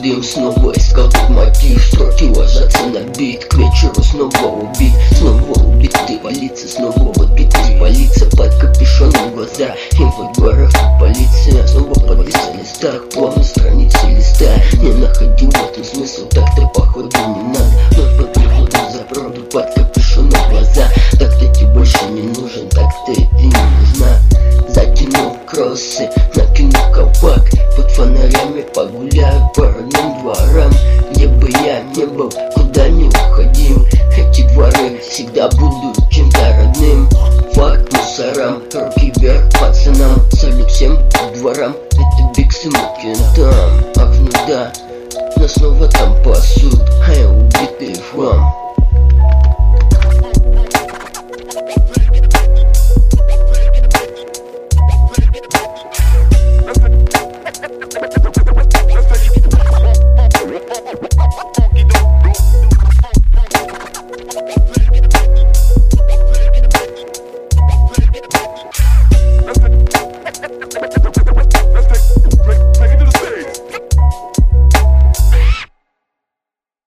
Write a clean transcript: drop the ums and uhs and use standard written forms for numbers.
дым, снова искал тот мотив, строки ложатся на бит, к вечеру снова убит, снова убитый полиция, снова подбитый полиция, под капюшоном глаза, инфо дворов и полиция, снова подвис на листах, плавно страницы листа, не находил в этом смысл, так-то походу не надо, вновь под приходом за правду, под капюшоном глаза, так-то тебе больше не нужен, так-то и ты не нужна. Затянул кроссы, накинул колпак, под фонарями погуляю по родным дворам. Где бы я не был, куда не уходил, эти дворы всегда будут чем-то родным. Факт мусорам, руки вверх пацанам, салют всем дворам, это Бикс и Мукентам. Ах ну да, нас снова там пасут, а я убитый хлам.